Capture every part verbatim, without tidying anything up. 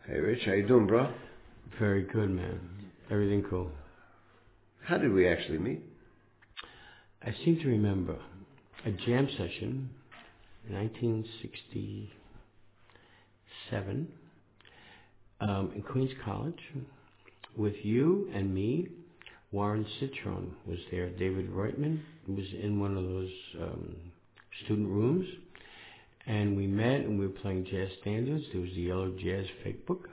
Hey, Rich, how you doing, bro? Very good, man. Everything cool. How did we actually meet? I seem to remember a jam session in nineteen sixty-seven um, in Queens College with you and me. Warren Citron was there. David Reutemann was in one of those um, student rooms. And we met and we were playing jazz standards. There was the Yellow Jazz Fake Book.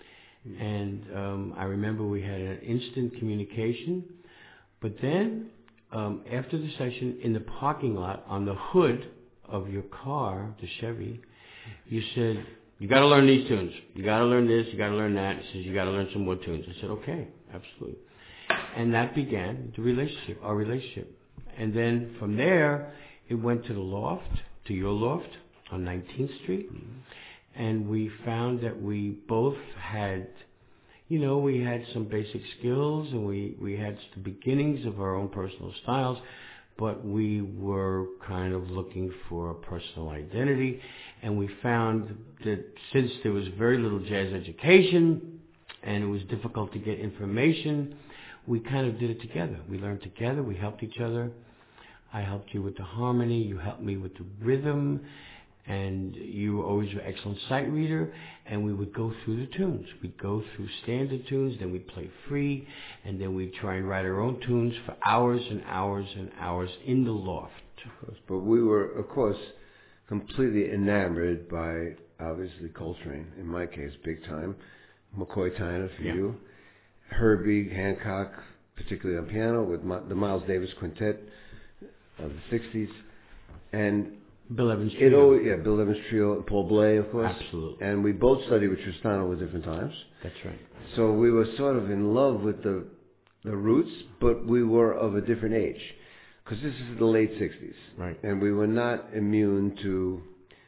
And um, I remember we had an instant communication. But then, um, after the session, in the parking lot, on the hood of your car, the Chevy, you said, you got to learn these tunes. You got to learn this, you got to learn that. He says, you got to learn some more tunes. I said, okay, absolutely. And that began the relationship, our relationship. And then from there, it went to the loft, to your loft, on nineteenth Street, and we found that we both had, you know, we had some basic skills, and we, we had the beginnings of our own personal styles, but we were kind of looking for a personal identity, and we found that since there was very little jazz education, and it was difficult to get information, we kind of did it together. We learned together, we helped each other. I helped you with the harmony, you helped me with the rhythm, and you were always an excellent sight reader, and we would go through the tunes. We'd go through standard tunes, then we'd play free, and then we'd try and write our own tunes for hours and hours and hours in the loft. Of course, but we were, of course, completely enamored by, obviously, Coltrane, in my case, big time, McCoy Tyner for Yeah. you, Herbie Hancock, particularly on piano, with the Miles Davis Quintet of the sixties, and Bill Evans It Trio. always, yeah, Bill Evans Trio, and Paul Bley, of course. Absolutely. And we both studied with Tristano at different times. That's right. So we were sort of in love with the the roots, but we were of a different age. Because this is the late sixties. Right. And we were not immune to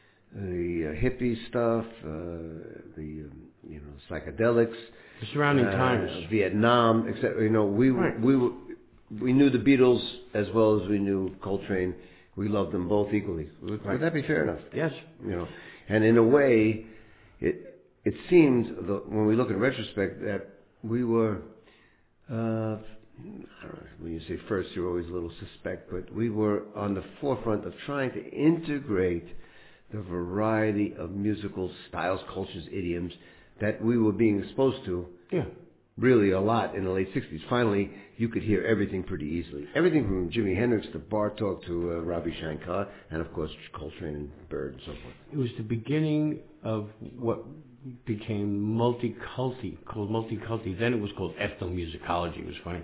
the uh, hippie stuff, uh, the, um, you know, psychedelics. The surrounding uh, times. Vietnam, et cetera. You know, we, Right. we, we, we knew the Beatles as well as we knew Coltrane. We loved them both equally. Would, Right. would that be fair enough? Yes. You know, and in a way, it it seemed the, when we look in retrospect that we were, uh, I don't know, when you say first, you're always a little suspect, but we were on the forefront of trying to integrate the variety of musical styles, cultures, idioms that we were being exposed to. Yeah. Really a lot in the late sixties. Finally, you could hear everything pretty easily. Everything from Jimi Hendrix to Bartok to uh, Ravi Shankar, and of course Coltrane and Bird and so forth. It was the beginning of what became multi-culti, called multi-culti. Then it was called ethnomusicology. It was funny.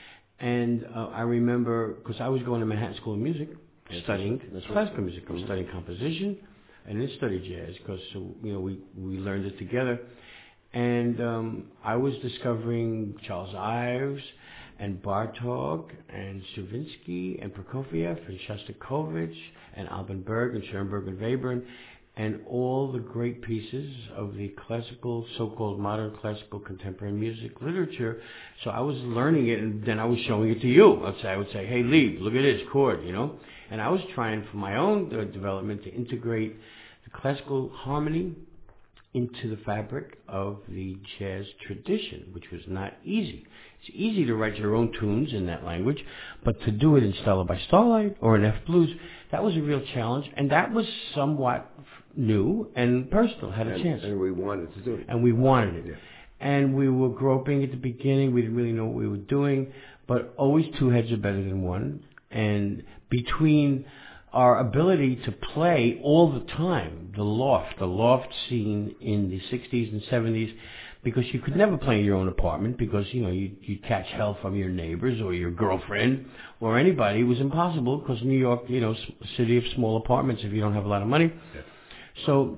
And uh, I remember, because I was going to Manhattan School of Music, Yes, studying that's right. classical music. I was Mm-hmm. studying composition, and then studied jazz, because so, you know we, we learned it together. And um, I was discovering Charles Ives and Bartok and Stravinsky and Prokofiev and Shostakovich and Alban Berg and Schoenberg and Webern and all the great pieces of the classical, so-called modern classical contemporary music literature. So I was learning it, and then I was showing it to you. I'd say, I would say, hey, Lee, look at this chord, you know. And I was trying for my own uh, development to integrate the classical harmony into the fabric of the jazz tradition, which was not easy. It's easy to write your own tunes in that language, but to do it in Stella by Starlight or in F Blues, that was a real challenge, and that was somewhat new and personal, had a and, chance. And we wanted to do it. And we wanted it. Yeah. And we were groping at the beginning. We didn't really know what we were doing, but always two heads are better than one. And between our ability to play all the time, the loft, the loft scene in the sixties and seventies, because you could never play in your own apartment because, you know, you'd, you'd catch hell from your neighbors or your girlfriend or anybody. It was impossible because New York, you know, city of small apartments if you don't have a lot of money. Yeah. So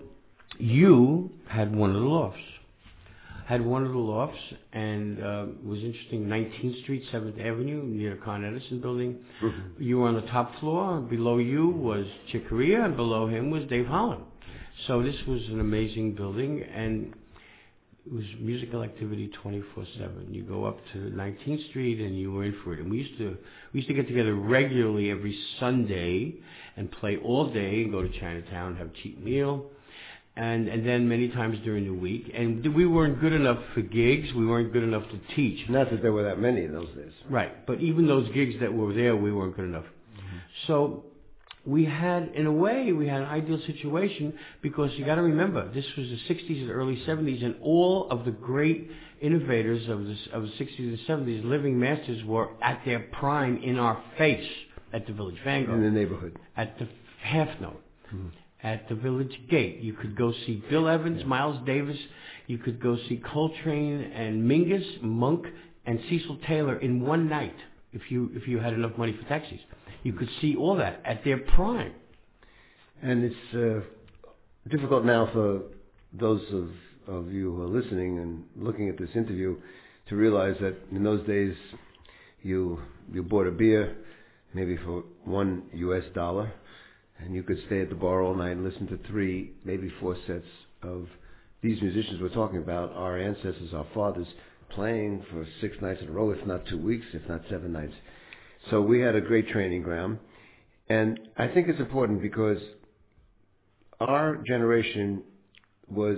you had one of the lofts. Had one of the lofts, and uh, it was interesting, nineteenth Street, seventh Avenue, near the Con Edison building. Mm-hmm. You were on the top floor. Below you was Chick Corea, and below him was Dave Holland. So this was an amazing building, and it was musical activity twenty-four seven. You go up to nineteenth Street, and you were in for it. And we used to we used to get together regularly every Sunday and play all day and go to Chinatown and have a cheap meal. And, and then many times during the week. And we weren't good enough for gigs. We weren't good enough to teach. Not that there were that many in those days. Right. But even those gigs that were there, we weren't good enough. Mm-hmm. So we had, in a way, we had an ideal situation because you got to remember, this was the sixties and early seventies, and all of the great innovators of the, of the sixties and seventies, living masters, were at their prime in our face at the Village Vanguard. In the neighborhood. At the Half Note. Mm-hmm. At the Village Gate. You could go see Bill Evans, yeah. Miles Davis. You could go see Coltrane and Mingus, Monk, and Cecil Taylor in one night if you if you had enough money for taxis. You could see all that at their prime. And it's uh, difficult now for those of, of you who are listening and looking at this interview to realize that in those days you you bought a beer maybe for one U S dollar. And you could stay at the bar all night and listen to three, maybe four sets of these musicians we're talking about, our ancestors, our fathers, playing for six nights in a row, if not two weeks, if not seven nights. So we had a great training ground. And I think it's important because our generation was,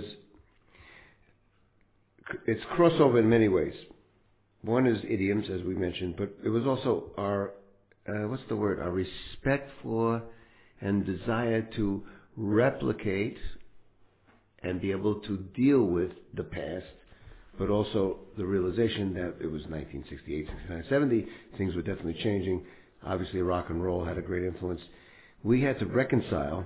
it's crossover in many ways. One is idioms, as we mentioned, but it was also our, uh, what's the word, our respect for and desire to replicate and be able to deal with the past, but also the realization that it was nineteen sixty-eight, sixty-nine, seventy, things were definitely changing. Obviously, rock and roll had a great influence. We had to reconcile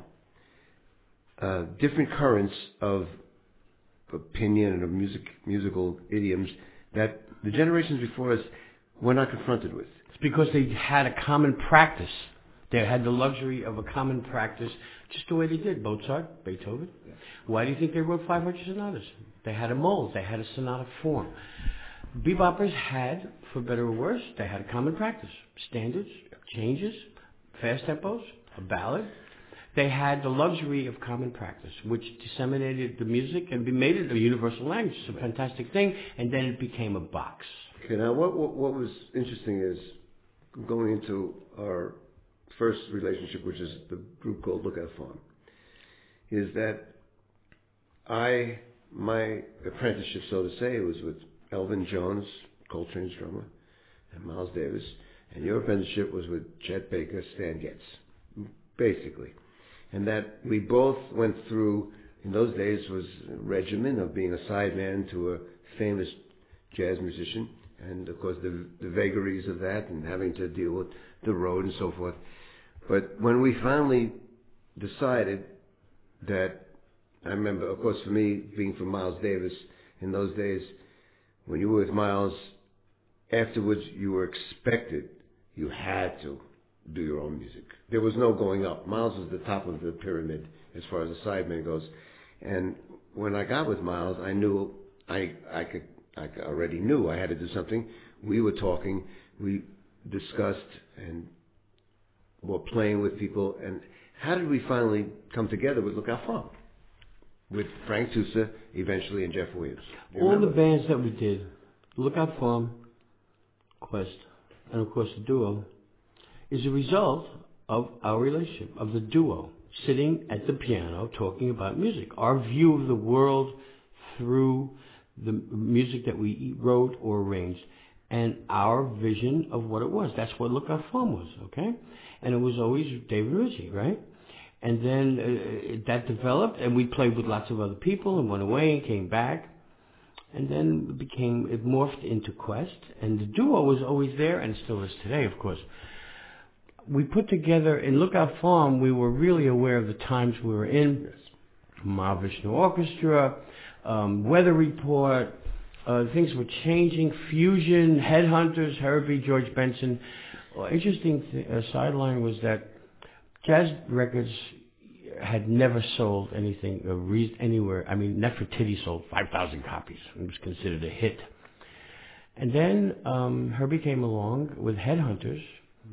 uh, different currents of opinion and of music, musical idioms that the generations before us were not confronted with. It's because they had a common practice. They had the luxury of a common practice, just the way they did. Mozart, Beethoven. Yeah. Why do you think they wrote five hundred sonatas? They had a mold. They had a sonata form. Beboppers had, for better or worse, they had a common practice. Standards, changes, fast tempos, a ballad. They had the luxury of common practice, which disseminated the music and made it a universal language. It's a fantastic thing. And then it became a box. Okay, now what, what, what was interesting is going into our first relationship, which is the group called Lookout Farm, is that I, my apprenticeship, so to say, was with Elvin Jones, Coltrane's drummer, and Miles Davis, and your apprenticeship was with Chet Baker, Stan Getz, basically. And that we both went through, in those days, was a regimen of being a sideman to a famous jazz musician, and of course the, the vagaries of that, and having to deal with the road and so forth. But when we finally decided that, I remember, of course, for me, being from Miles Davis, in those days, when you were with Miles, afterwards you were expected, you had to do your own music. There was no going up. Miles was the top of the pyramid as far as a sideman goes. And when I got with Miles, I knew, I, I could, I already knew I had to do something. We were talking, we discussed, and were playing with people. And how did we finally come together with Lookout Farm? With Frank Tusa, eventually, and Jeff Williams. All the bands that we did, Lookout Farm, Quest, and of course the duo, is a result of our relationship, of the duo, sitting at the piano talking about music. Our view of the world through the music that we wrote or arranged, and our vision of what it was. That's what Lookout Farm was, okay? And it was always David Ritchie, right? And then uh, that developed, and we played with lots of other people and went away and came back. And then it became, it morphed into Quest, and the duo was always there, and still is today, of course. We put together, in Lookout Farm, we were really aware of the times we were in. Yes. Mahavishnu Orchestra, um, Weather Report, uh, things were changing, Fusion, Headhunters, Herbie, George Benson. Well, interesting th- uh, sideline was that Jazz Records had never sold anything uh, re- anywhere. I mean, Nefertiti sold five thousand copies. It was considered a hit. And then um, Herbie came along with Headhunters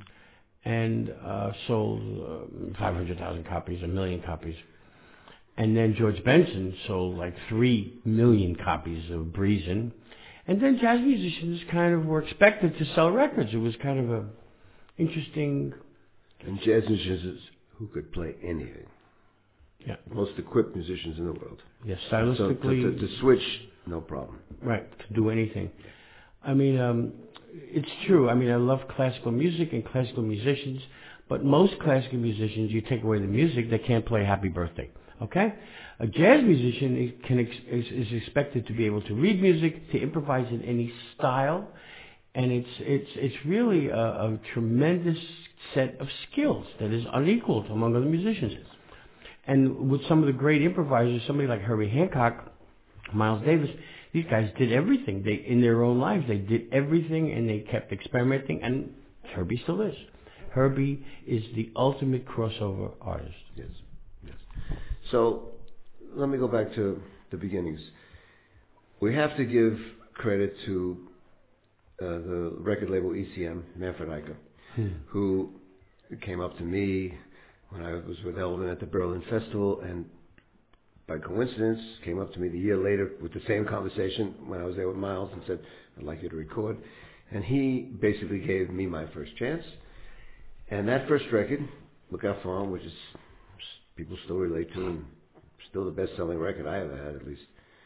and uh, sold uh, five hundred thousand copies, a million copies. And then George Benson sold like three million copies of Breezin'. And then jazz musicians kind of were expected to sell records. It was kind of a interesting... And jazz musicians who could play anything. Yeah. Most equipped musicians in the world. Yes, So stylistically. to, to, to switch, no problem. Right, to do anything. I mean, um, it's true. I mean, I love classical music and classical musicians, but most classical musicians, you take away the music, they can't play Happy Birthday. Okay? A jazz musician is, can ex, is, is expected to be able to read music, to improvise in any style, and it's it's it's really a, a tremendous set of skills that is unequaled among other musicians. And with some of the great improvisers, somebody like Herbie Hancock, Miles Davis, these guys did everything. They in their own lives, they did everything, and they kept experimenting. And Herbie still is. Herbie is the ultimate crossover artist. Yes, yes. So let me go back to the beginnings. We have to give credit to uh, the record label E C M, Manfred Eicher, hmm. who came up to me when I was with Elvin at the Berlin Festival, and by coincidence came up to me the year later with the same conversation when I was there with Miles and said, I'd like you to record. And he basically gave me my first chance. And that first record, Look Out For 'Em, which is people still relate to, and still the best-selling record I ever had, at least.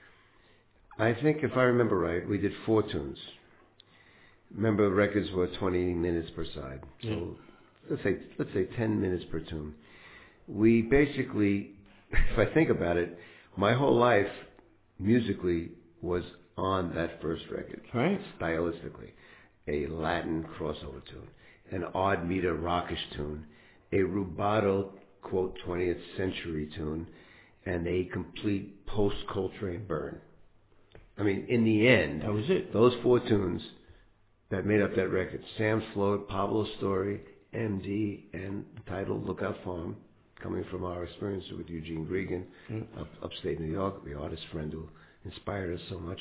I think, if I remember right, we did four tunes. Remember, records were twenty minutes per side. So yeah. let's say let's say ten minutes per tune. We basically, if I think about it, my whole life, musically, was on that first record. Right. Stylistically. A Latin crossover tune, an odd meter rockish tune, a rubato, quote, twentieth century tune, and a complete post-Coltrane burn. I mean, in the end, that was it. Those four tunes that made up that record, Sam's Float, Pablo's Story, M D, and the title, Look Out For 'Em, coming from our experience with Eugene Gregan, mm. up, upstate New York, the artist friend who inspired us so much.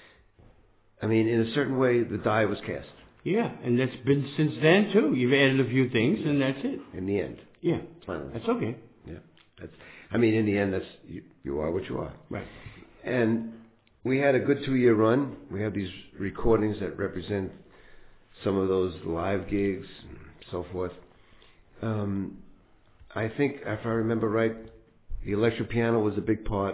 I mean, in a certain way, the die was cast. Yeah, and that's been since then, too. You've added a few things, and that's it. In the end. Yeah. Finally. That's okay. Yeah. That's. I mean, in the end, that's you, you are what you are. Right. And we had a good two-year run. We have these recordings that represent some of those live gigs and so forth. Um, I think, if I remember right, the electric piano was a big part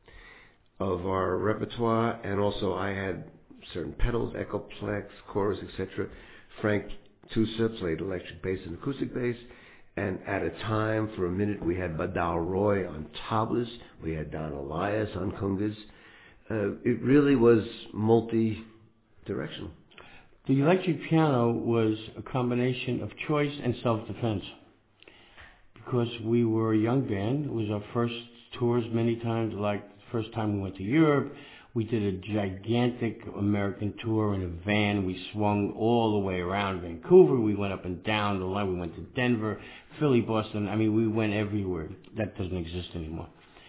of our repertoire, and also I had certain pedals, Echoplex, chorus, et cetera. Frank Tusa played electric bass and acoustic bass, and at a time, for a minute, we had Badal Roy on tablas, we had Don Elias on congas. Uh, it really was multi-directional. The electric piano was a combination of choice and self-defense. Because we were a young band, it was our first tours many times, like the first time we went to Europe. We did a gigantic American tour in a van. We swung all the way around Vancouver. We went up and down the line. We went to Denver, Philly, Boston. I mean, we went everywhere. That doesn't exist anymore.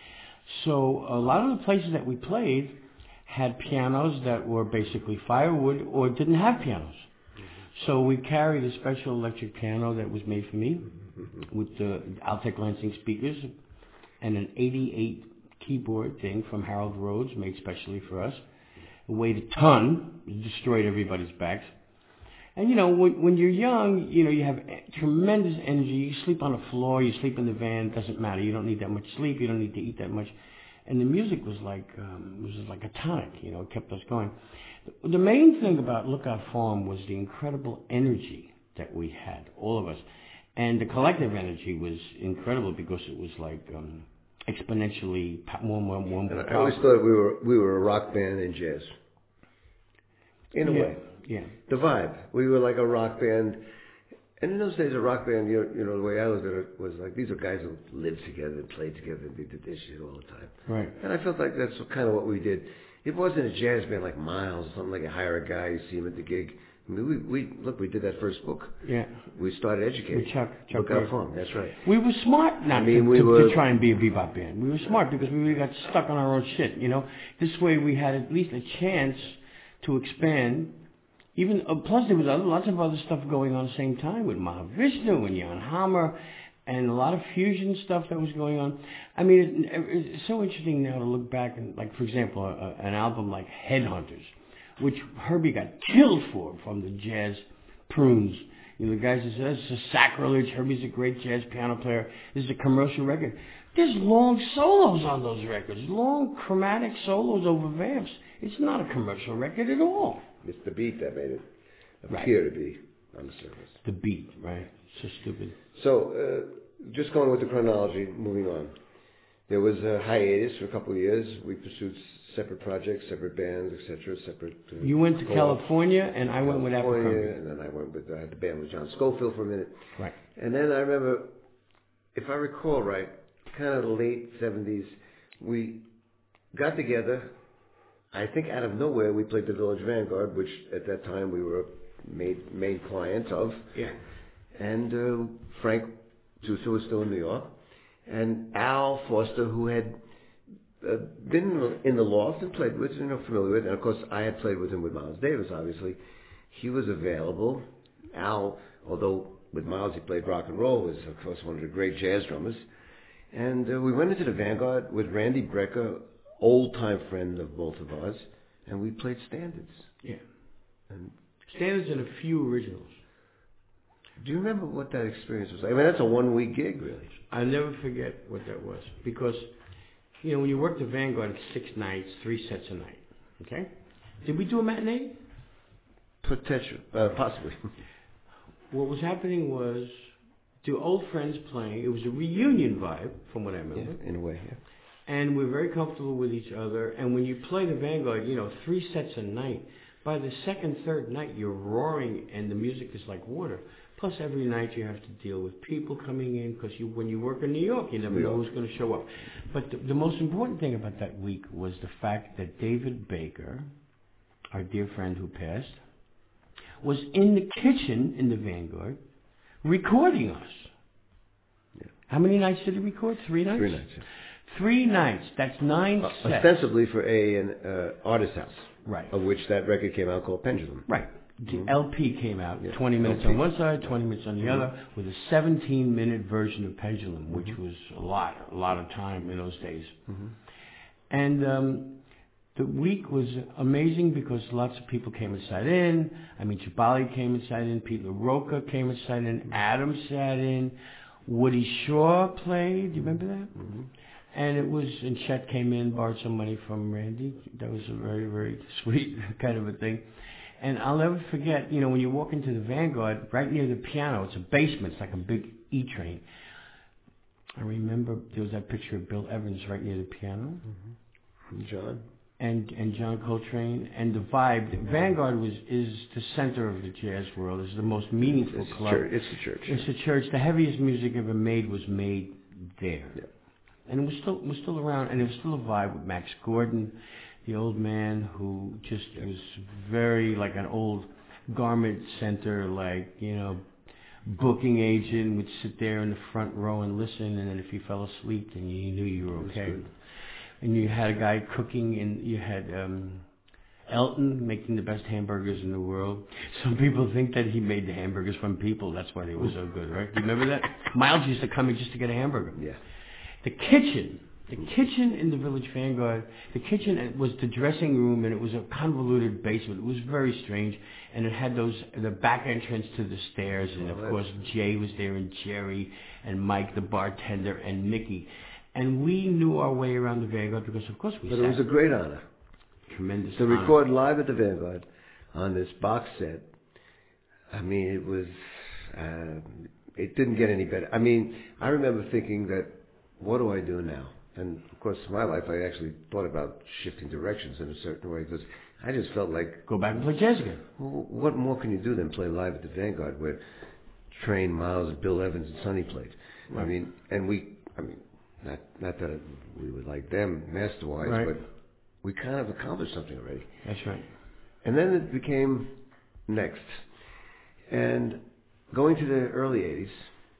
So a lot of the places that we played had pianos that were basically firewood or didn't have pianos. Mm-hmm. So we carried a special electric piano that was made for me mm-hmm. with the Altec Lansing speakers and an eighty-eight keyboard thing from Harold Rhodes made specially for us. It weighed a ton. It destroyed everybody's backs. And, you know, when, when you're young, you know, you have tremendous energy. You sleep on the floor, you sleep in the van, it doesn't matter. You don't need that much sleep, you don't need to eat that much. And the music was like, um, was like a tonic, you know, it kept us going. The main thing about Look Out For 'Em was the incredible energy that we had, all of us. And the collective energy was incredible because it was like um, exponentially more, more, more. And I always thought we were we were a rock band in jazz. In a yeah. way. Yeah. The vibe. We were like a rock band. And in those days, a rock band, you know, you know, the way I looked at it was like, these are guys who lived together and played together and did this shit all the time. Right. And I felt like that's kind of what we did. It wasn't a jazz band like Miles or something like you hire a guy, you see him at the gig. I mean, we, we look, we did that first book. Yeah. We started educating. With Chuck, Chuck Look Out For 'Em. That's right. We were smart not I mean, to, we to, were, to try and be a bebop band. We were smart because we really got stuck on our own shit, you know. This way we had at least a chance to expand. Even uh, plus there was other, lots of other stuff going on at the same time with Mahavishnu and Jan Hammer and a lot of fusion stuff that was going on. I mean, it, it's so interesting now to look back and, like, for example, a, an album like Headhunters, which Herbie got killed for from the jazz prunes. You know, the guys that said, this is a sacrilege, Herbie's a great jazz piano player, this is a commercial record. There's long solos on those records, long chromatic solos over vamps. It's not a commercial record at all. It's the beat that made it appear right. to be on the surface. The beat, right? So stupid. So, uh, just going with the chronology, moving on. There was a hiatus for a couple of years. We pursued separate projects, separate bands, et cetera, separate... Uh, you went to California, and I went with Abercrombie. And then I went with, I had the band with John Scofield for a minute. Right. And then I remember, if I recall right, kind of the late seventies, we got together. I think out of nowhere, we played the Village Vanguard, which at that time we were main, main clients of. Yeah. And uh, Frank Tusa was still in New York. And Al Foster, who had uh, been in the Loft and played with, you know, familiar with, and of course I had played with him with Miles Davis, obviously. He was available. Al, although with Miles he played rock and roll, was of course one of the great jazz drummers. And uh, we went into the Vanguard with Randy Brecker, old-time friend of both of us, and we played standards. Yeah. And standards and a few originals. Do you remember what that experience was like? I mean, that's a one-week gig, really. I'll never forget what that was. Because, you know, when you work the Vanguard, it's six nights, three sets a night. Okay? Did we do a matinee? Potential. Uh, possibly. What was happening was, two old friends playing. It was a reunion vibe, from what I remember. Yeah, in a way, yeah. And we're very comfortable with each other. And when you play the Vanguard, you know, three sets a night. By the second, third night, you're roaring, and the music is like water. Plus, every night you have to deal with people coming in, because you, when you work in New York, you never know who's going to show up. But the, the most important thing about that week was the fact that David Baker, our dear friend who passed, was in the kitchen in the Vanguard recording us. Yeah. How many nights did he record? Three nights? Three nights, yeah. Three nights. That's nine uh, sets. Ostensibly for a, an uh, artist house. Right. Of which that record came out called Pendulum. Right. The mm-hmm. L P came out, yeah. twenty minutes L P. On one side, twenty minutes on the mm-hmm. other, with a seventeen-minute version of Pendulum, which mm-hmm. was a lot, a lot of time in those days. Mm-hmm. And um, the week was amazing because lots of people came and sat in. I mean, Chibali came and sat in. Pete LaRocca came and sat in. Adam sat in. Woody Shaw played. Do you remember that? Mm-hmm. And it was, and Chet came in, borrowed some money from Randy. That was a very, very sweet kind of a thing. And I'll never forget, you know, when you walk into the Vanguard, right near the piano, it's a basement, it's like a big E-train. I remember there was that picture of Bill Evans right near the piano. Mm-hmm. John. And and John Coltrane. And the vibe, the Vanguard was is the center of the jazz world. It's the most meaningful it's club. Church. It's the church. It's the church. The heaviest music ever made was made there. Yeah. And it was still, was still around, and it was still a vibe with Max Gordon, the old man who just yeah. was very like an old garment center, like, you know, booking agent, would sit there in the front row and listen, and then if you fell asleep, then you knew you were okay. And you had a guy cooking, and you had um, Elton making the best hamburgers in the world. Some people think that he made the hamburgers from people. That's why they were so good, right? Do you remember that? Miles used to come in just to get a hamburger. Yeah. The kitchen, the kitchen in the Village Vanguard, the kitchen was the dressing room, and it was a convoluted basement. It was very strange, and it had those the back entrance to the stairs, and of course Jay was there, and Jerry, and Mike the bartender, and Mickey, and we knew our way around the Vanguard because of course we. But sat. It was a great honor. Tremendous. To honor. record live at the Vanguard on this box set. I mean, it was. Uh, it didn't get any better. I mean, I remember thinking that. What do I do now? And, of course, in my life, I actually thought about shifting directions in a certain way because I just felt like... Go back and play jazz again. Well, what more can you do than play live at the Vanguard where Train, Miles, Bill Evans, and Sonny played? Right. I mean, and we... I mean, not not that we were like them master-wise, right. but we kind of accomplished something already. That's right. And then it became next. And going to the early eighties...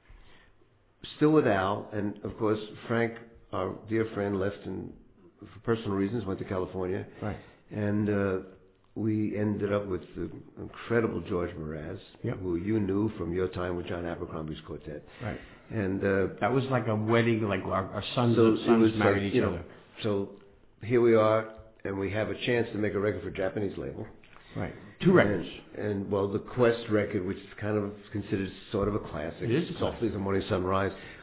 Still with Al, and of course Frank, our dear friend, left in, for personal reasons, went to California. Right. And uh, we ended up with the incredible George Mraz, yep. who you knew from your time with John Abercrombie's quartet. Right. And uh, that was like a wedding, like our, our sons, so sons married like, each you other. Know, so here we are, and we have a chance to make a record for a Japanese label. Right. Two records. And, and, well, the Quest record, which is kind of considered sort of a classic. It is a Softly as the Morning Sunrise.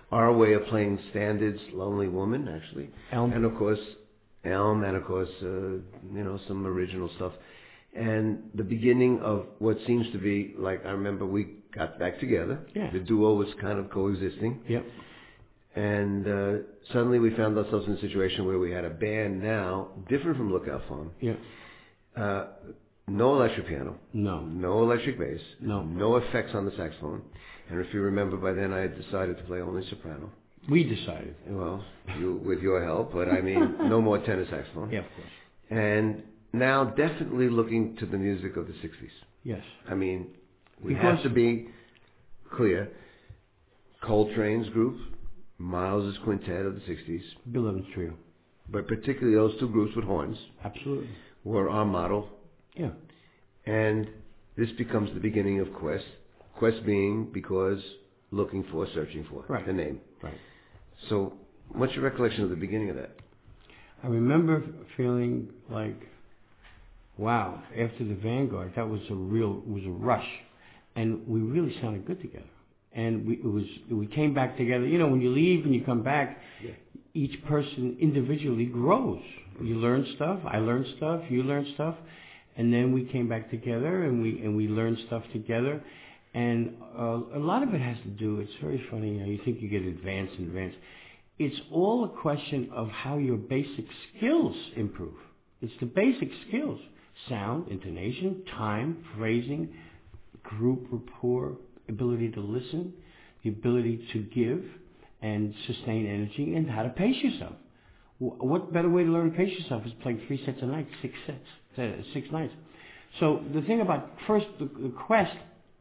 our way of playing standards, Lonely Woman, actually. Elm. And, of course, Elm, and, of course, uh, you know, some original stuff. And the beginning of what seems to be, like, I remember we got back together. Yeah. The duo was kind of coexisting. Yep. And uh, suddenly we found ourselves in a situation where we had a band now, different from Lookout Farm. Yeah. Uh, no electric piano. No. No electric bass. No. No effects on the saxophone. And if you remember, by then I had decided to play only soprano. We decided. Well, you, with your help, but I mean, no more tenor saxophone. Yeah, of course. And now definitely looking to the music of the sixties. Yes. I mean, we Because have to be clear. Coltrane's group, Miles' quintet of the sixties, Bill Evans Trio. but particularly those two groups with horns, Absolutely. were our model. Yeah. And this becomes the beginning of Quest. Quest being because looking for, searching for, Right. the name. Right. So what's your recollection of the beginning of that? I remember feeling like, wow, after the Vanguard, that was a real, it was a rush. And we really sounded good together. And we, it was, we came back together. You know, when you leave and you come back, Yeah. each person individually grows. You learn stuff, I learned stuff, you learned stuff. And then we came back together and we, and we learned stuff together. And uh, a lot of it has to do, it's very funny, you know, you think you get advanced and advanced. It's all a question of how your basic skills improve. It's the basic skills. Sound, intonation, time, phrasing, group rapport, ability to listen, the ability to give and sustain energy, and how to pace yourself. What better way to learn to pace yourself is playing three sets a night, six sets, uh, six nights. So the thing about first the, the Quest,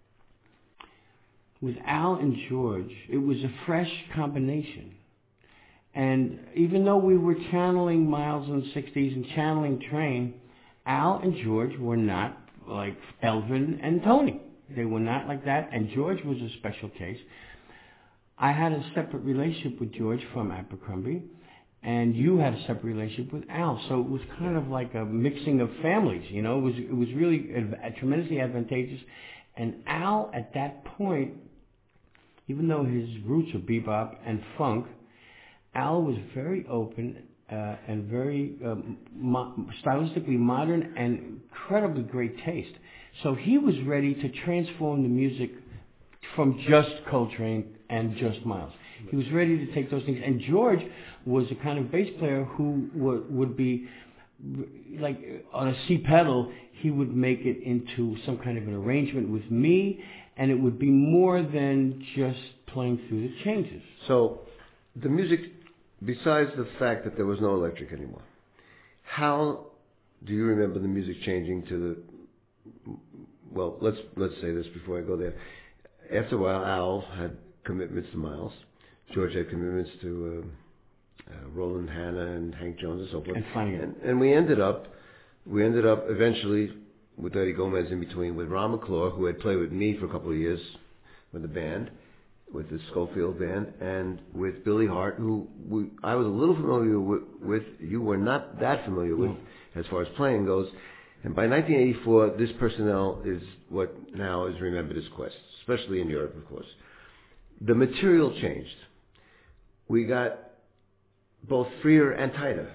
with Al and George, it was a fresh combination. And even though we were channeling Miles in the sixties and channeling Train, Al and George were not like Elvin and Tony. They were not like that, and George was a special case. I had a separate relationship with George from Abercrombie, and you had a separate relationship with Al. So it was kind of like a mixing of families, you know. It was it was really a, a tremendously advantageous. And Al, at that point, even though his roots are bebop and funk, Al was very open uh, and very um, mo- stylistically modern and incredibly great taste. So he was ready to transform the music from just Coltrane and just Miles. He was ready to take those things. And George was a kind of bass player who would, would be, like on a C pedal, he would make it into some kind of an arrangement with me, and it would be more than just playing through the changes. So the music, besides the fact that there was no electric anymore, how do you remember the music changing to the, well, let's let's say this before I go there. After a while, Al had commitments to Miles. George had commitments to uh, uh, Roland Hanna and Hank Jones and so forth. And Flanagan. And, and we ended up, we ended up eventually with Eddie Gomez in between, with Ron McClure, who had played with me for a couple of years with the band, with the Schofield band, and with Billy Hart, who we, I was a little familiar with, with. You were not that familiar with, No. as far as playing goes. And by nineteen eighty-four, this personnel is what now is remembered as Quest, especially in Europe, of course. The material changed. We got both freer and tighter.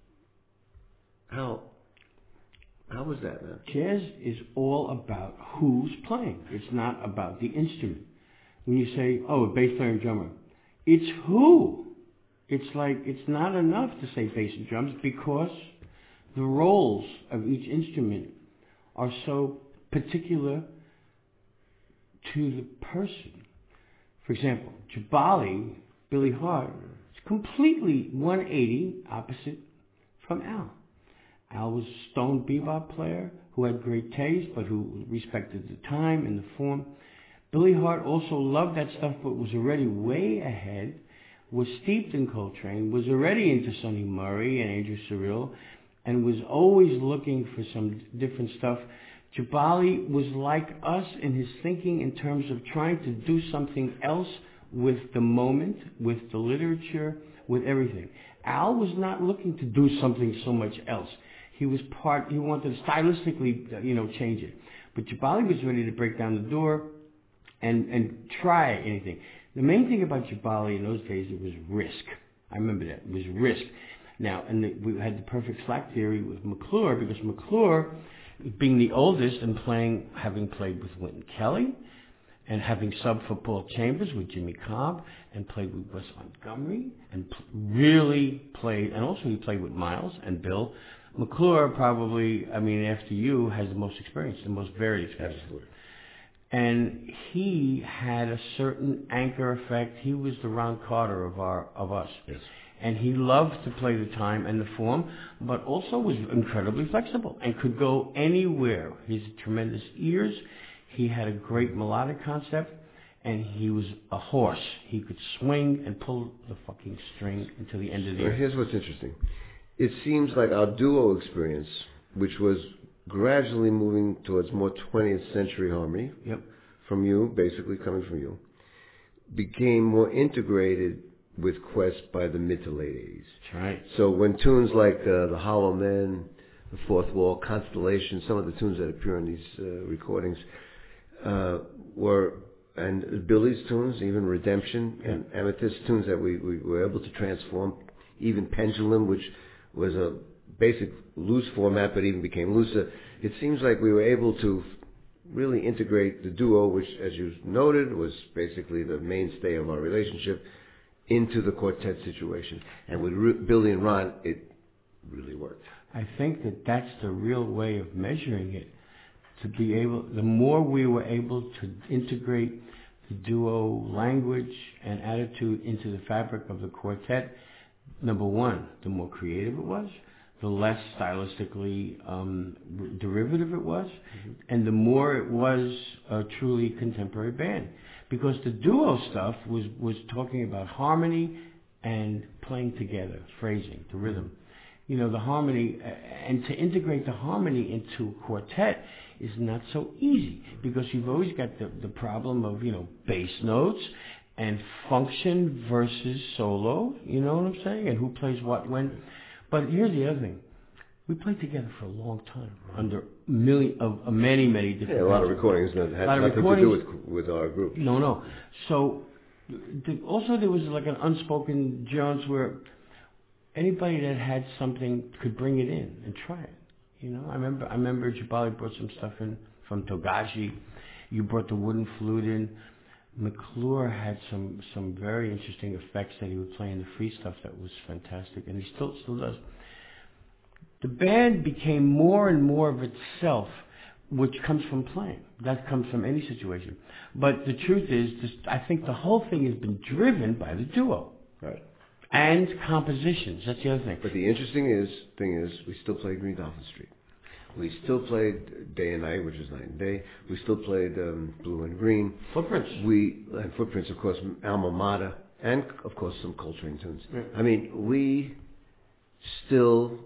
How how was that, man? Jazz is all about who's playing. It's not about the instrument. When you say, oh, a bass player and drummer, it's who. It's like, it's not enough to say bass and drums, because the roles of each instrument are so particular to the person. For example, Jabali, Billy Hart, is completely one eighty opposite from Al. Al was a stone bebop player who had great taste, but who respected the time and the form. Billy Hart also loved that stuff, but was already way ahead, was steeped in Coltrane, was already into Sonny Murray and Andrew Cyrille, and was always looking for some different stuff. Jabali was like us in his thinking in terms of trying to do something else with the moment, with the literature, with everything. Al was not looking to do something so much else. He was part, he wanted to stylistically, you know, change it. But Jabali was ready to break down the door and, and try anything. The main thing about Jabali in those days, it was risk. I remember that. It was risk. Now, and the, we had the perfect slack theory with McClure, because McClure, being the oldest and playing, having played with Wynton Kelly, and having subbed for Paul Chambers with Jimmy Cobb, and played with Wes Montgomery, and p- really played, and also he played with Miles and Bill. McClure probably, I mean, after you, has the most experience, the most varied experience. Absolutely. And he had a certain anchor effect. He was the Ron Carter of our of us. Yes. And he loved to play the time and the form, but also was incredibly flexible and could go anywhere. He had tremendous ears. He had a great melodic concept, and he was a horse. He could swing and pull the fucking string until the end of the Well, year. here's what's interesting. It seems like our duo experience, which was gradually moving towards more twentieth century harmony, Yep. from you, basically coming from you, became more integrated with Quest by the mid to late eighties. That's right. So when tunes like uh, The Hollow Men, The Fourth Wall, Constellation, some of the tunes that appear in these uh, recordings uh, were, and Billy's tunes, even Redemption, Yeah. and Amethyst tunes that we, we were able to transform, even Pendulum, which was a basic loose format but even became looser. It seems like we were able to really integrate the duo, which, as you noted, was basically the mainstay of our relationship, into the quartet situation. And with Ru- Billy and Ron, it really worked. I think that that's the real way of measuring it. To be able, the more we were able to integrate the duo language and attitude into the fabric of the quartet, number one, the more creative it was, the less stylistically um, derivative it was, mm-hmm. and the more it was a truly contemporary band. Because the duo stuff was, was talking about harmony and playing together, phrasing, the rhythm. You know, the harmony, uh, and to integrate the harmony into a quartet is not so easy, because you've always got the, the problem of, you know, bass notes and function versus solo, you know what I'm saying, and who plays what when. But here's the other thing. We played together for a long time, under million, of uh, many, many different... Yeah, a lot of recordings that had nothing to do with, with our group. No, no. So, the, also there was like an unspoken Jones where anybody that had something could bring it in and try it. You know, I remember I remember Jabali brought some stuff in from Togashi. You brought the wooden flute in. McClure had some, some very interesting effects that he would play in the free stuff that was fantastic, and he still still does. The band became more and more of itself, which comes from playing. That comes from any situation. But the truth is, this, I think the whole thing has been driven by the duo. Right. And compositions. That's the other thing. But the interesting is thing is, we still played Green Dolphin Street. We still played Day and Night, which is Night and Day. We still played um, Blue and Green. Footprints. We and Footprints, of course, Alma Mater, and of course some Coltrane tunes. Yeah. I mean, we still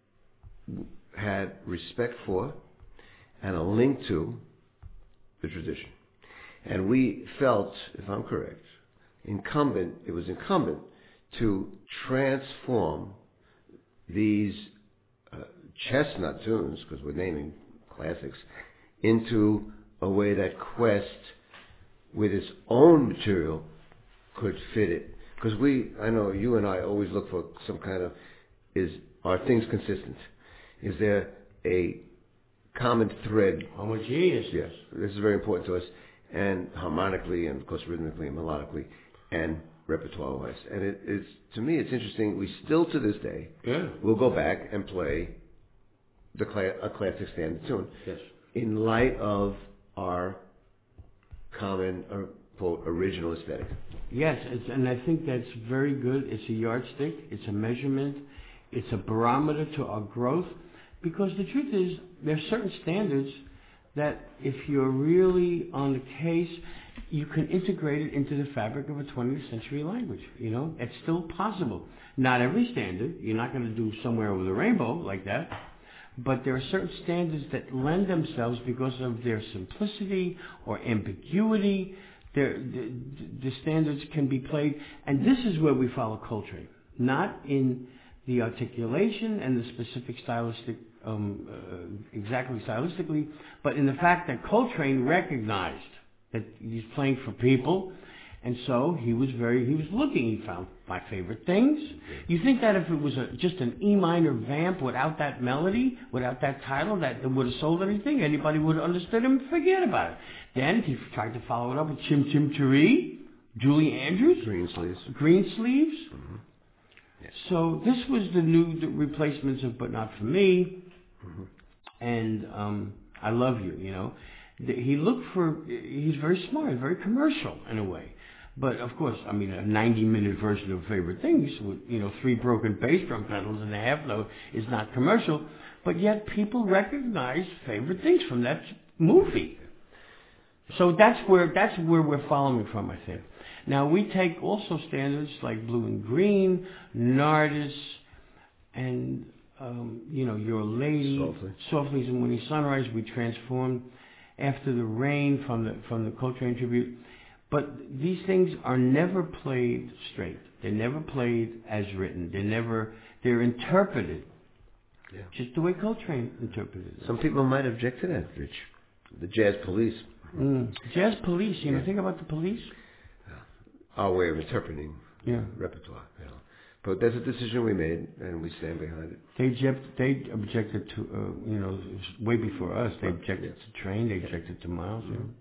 had respect for and a link to the tradition, and we felt, if I'm correct, incumbent. It was incumbent to transform these uh, chestnut tunes, because we're naming classics, into a way that Quest, with its own material, could fit it. Because we, I know you and I always look for some kind of, is, are things consistent? Is there a common thread? Homogeneous. Yes, this is very important to us, and harmonically, and of course rhythmically and melodically, and repertoire-wise. And it is, to me, it's interesting. We still, to this day, Yeah. will go back and play the cla- a classic standard tune. Yes. In light of our common, or, quote, original aesthetic. Yes, it's, and I think that's very good. It's a yardstick. It's a measurement. It's a barometer to our growth. Because the truth is, there are certain standards that if you're really on the case, you can integrate it into the fabric of a twentieth century language. You know, it's still possible. Not every standard. You're not going to do Somewhere Over the Rainbow like that. But there are certain standards that lend themselves because of their simplicity or ambiguity. They're, the, the standards can be played. And this is where we follow Coltrane. Not in the articulation and the specific stylistic, um, uh, exactly stylistically, but in the fact that Coltrane recognized that he's playing for people, And so he was very, he was looking, he found my favorite things. You think that if it was a, just an E minor vamp without that melody, without that title, that it would have sold anything, anybody would have understood him, forget about it. Then he tried to follow it up with Chim Chim Cheree, Julie Andrews. Green Sleeves. Green Sleeves. Mm-hmm. Yes. So this was the new the replacements of But Not For Me. Mm-hmm. And um, I Love You, you know. He looked for, he's very smart, very commercial in a way. But of course, I mean, a ninety-minute version of Favorite Things with, you know, three broken bass drum pedals and a half note is not commercial. But yet people recognize Favorite Things from that movie. So that's where that's where we're following from, I think. Now we take also standards like Blue and Green, Nardis, and um, you know, Your Lady, Softly. Softly and Winning Sunrise. We transformed After the Rain from the from the Coltrane tribute. But these things are never played straight. They're never played as written. They're never, they're interpreted. Yeah. Just the way Coltrane interpreted it. Some people might object to that, Rich. The Jazz Police. Mm. Jazz Police, you know, Yeah. think about the Police. Our way of interpreting Yeah. repertoire. You know. But that's a decision we made, and we stand behind it. They object, they objected to, uh, you know, way before us. They objected Yeah. to Train. They objected to Miles. Mm-hmm. You know.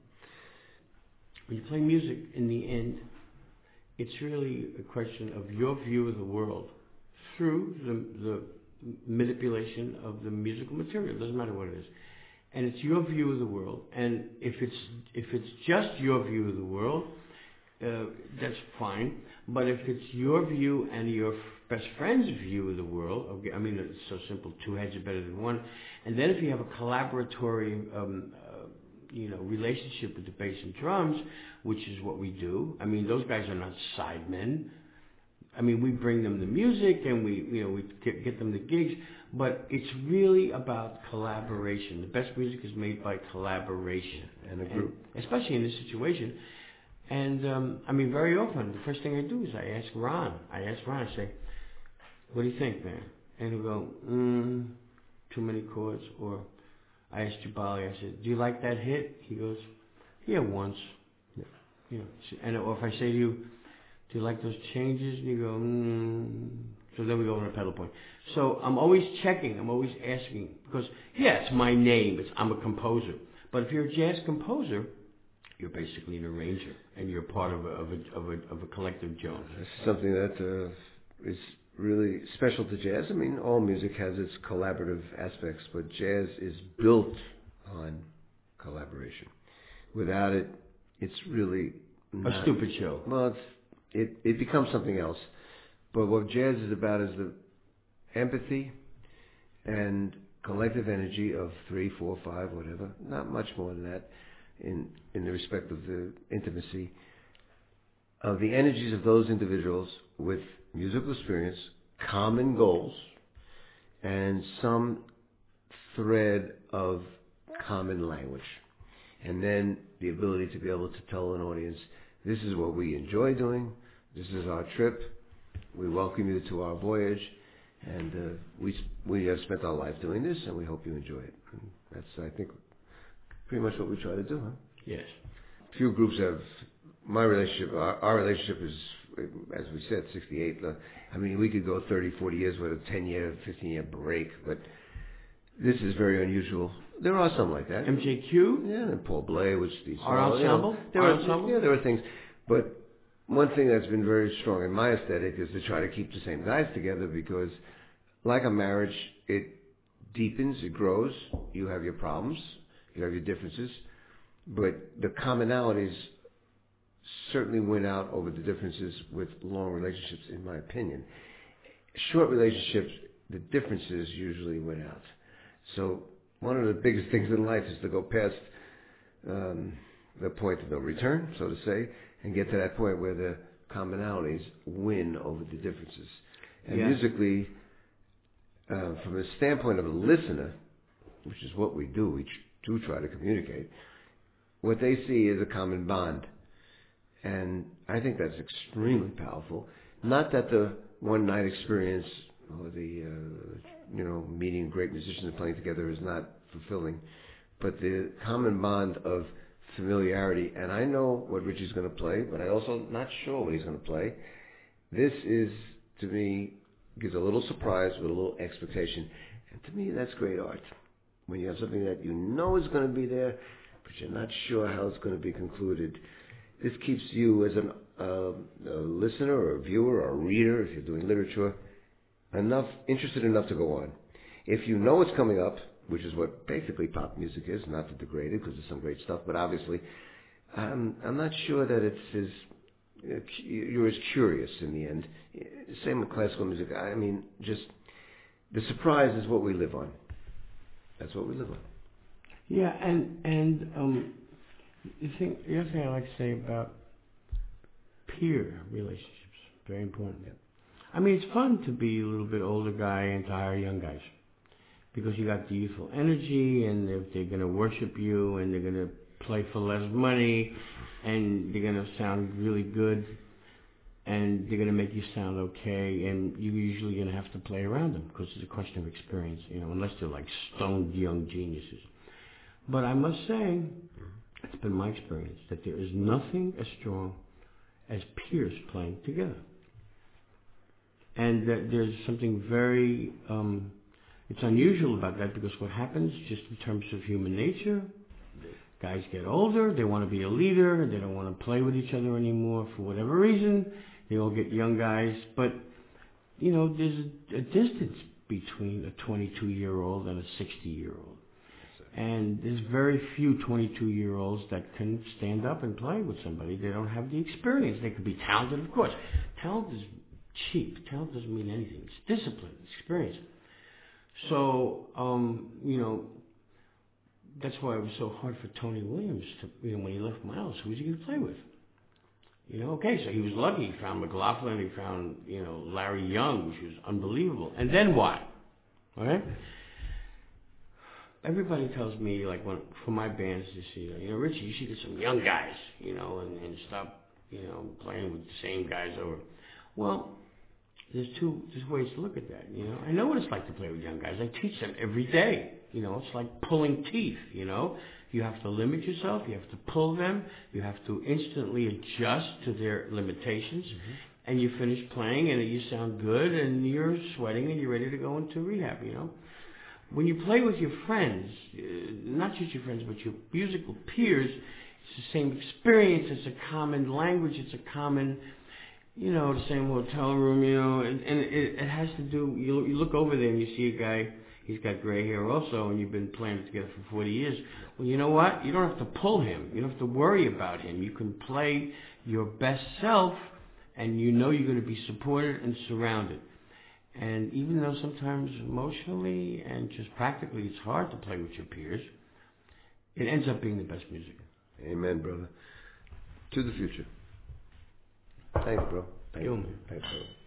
When you play music, in the end, it's really a question of your view of the world through the, the manipulation of the musical material. It doesn't matter what it is. And it's your view of the world. And if it's if it's just your view of the world, uh, that's fine. But if it's your view and your best friend's view of the world, okay, I mean, it's so simple, two heads are better than one. And then if you have a collaboratory um, uh, you know, relationship with the bass and drums, which is what we do. I mean, those guys are not sidemen. I mean, we bring them the music and we, you know, we get, get them the gigs, but it's really about collaboration. The best music is made by collaboration. And a group. And especially in this situation. And, um, I mean, very often, the first thing I do is I ask Ron. I ask Ron, I say, what do you think, man? And he'll go, mm, too many chords, or I asked Jabali, I said, do you like that hit? He goes, yeah, once. Yeah. You know, and or if I say to you, do you like those changes? And you go, mm. So then we go on a pedal point. So I'm always checking, I'm always asking, because, yeah, it's my name, it's, I'm a composer. But if you're a jazz composer, you're basically an arranger, and you're part of a, of a, of a, of a collective Jones. This is something that uh, is really special to jazz. I mean, all music has its collaborative aspects, but jazz is built on collaboration. Without it, it's really not, a stupid show. Well, it's, it it becomes something else. But what jazz is about is the empathy and collective energy of three, four, five, whatever. Not much more than that in in the respect of the intimacy of the energies of those individuals with musical experience, common goals, and some thread of common language. And then the ability to be able to tell an audience, this is what we enjoy doing, this is our trip, we welcome you to our voyage, and uh, we we have spent our life doing this, and we hope you enjoy it. And that's, I think, pretty much what we try to do, huh? Yes. Few groups have, my relationship, our, our relationship is, as we said, sixty-eight. I mean, we could go thirty, forty years with a ten-year, fifteen-year break, but this is very unusual. There are some like that. M J Q? Yeah, and Paul Bley, which these Our are, you know, ensemble? there Our are, ensemble? Yeah, there are things. But one thing that's been very strong in my aesthetic is to try to keep the same guys together because, like a marriage, it deepens, it grows. You have your problems, you have your differences, but the commonalities certainly win out over the differences with long relationships, in my opinion. Short relationships, the differences usually win out. So one of the biggest things in life is to go past um, the point of no return, so to say, and get to that point where the commonalities win over the differences. And Yeah. musically, uh, from the standpoint of a listener, which is what we do, we do try to communicate, what they see is a common bond. And I think that's extremely powerful. Not that the one-night experience or the, uh, you know, meeting great musicians and playing together is not fulfilling, but the common bond of familiarity, and I know what Richie's going to play, but I also not sure what he's going to play. This is, to me, gives a little surprise with a little expectation, and to me, that's great art. When you have something that you know is going to be there, but you're not sure how it's going to be concluded. This keeps you as an, uh, a listener or a viewer or a reader, if you're doing literature, enough interested enough to go on. If you know it's coming up, which is what basically pop music is, not to degrade it, because there's some great stuff, but obviously, um, I'm not sure that it's as, uh, you're as curious in the end. Same with classical music. I mean, just, the surprise is what we live on. That's what we live on. Yeah, and, and um, the thing, the other thing I like to say about peer relationships, very important. Yeah. I mean, it's fun to be a little bit older guy and to hire young guys, because you got the youthful energy, and if they're going to worship you, and they're going to play for less money, and they're going to sound really good, and they're going to make you sound okay, and you're usually going to have to play around them, because it's a question of experience, you know, unless they're like stoned young geniuses. But I must say, it's been my experience that there is nothing as strong as peers playing together. And that there's something very, um, it's unusual about that, because what happens just in terms of human nature, guys get older, they want to be a leader, they don't want to play with each other anymore for whatever reason, they all get young guys, but, you know, there's a, a distance between a twenty-two-year-old and a sixty-year-old. And there's very few twenty-two-year-olds that can stand up and play with somebody. They don't have the experience. They could be talented, of course. Talent is cheap. Talent doesn't mean anything. It's discipline, it's experience. So, um, you know, that's why it was so hard for Tony Williams to, you know, when he left Miles, who was he going to play with? You know, okay, so he was lucky. He found McLaughlin, he found, you know, Larry Young, which was unbelievable. And then what? All right? Everybody tells me, like, when, for my bands this year, you know, Richie, you should get some young guys, you know, and, and stop, you know, playing with the same guys over. Well, there's two there's ways to look at that, you know. I know what it's like to play with young guys. I teach them every day, you know. It's like pulling teeth, you know. You have to limit yourself. You have to pull them. You have to instantly adjust to their limitations. Mm-hmm. And you finish playing, and you sound good, and you're sweating, and you're ready to go into rehab, you know. When you play with your friends, uh, not just your friends, but your musical peers, it's the same experience. It's a common language. It's a common, you know, the same hotel room, you know, and, and it, it has to do, you, you look over there and you see a guy, he's got gray hair also, and you've been playing together for forty years. Well, you know what? You don't have to pull him. You don't have to worry about him. You can play your best self, and you know you're going to be supported and surrounded. And even though sometimes emotionally and just practically it's hard to play with your peers, it ends up being the best music. Amen, brother. To the future. Thanks, bro. Thanks. You, man. Thanks, brother.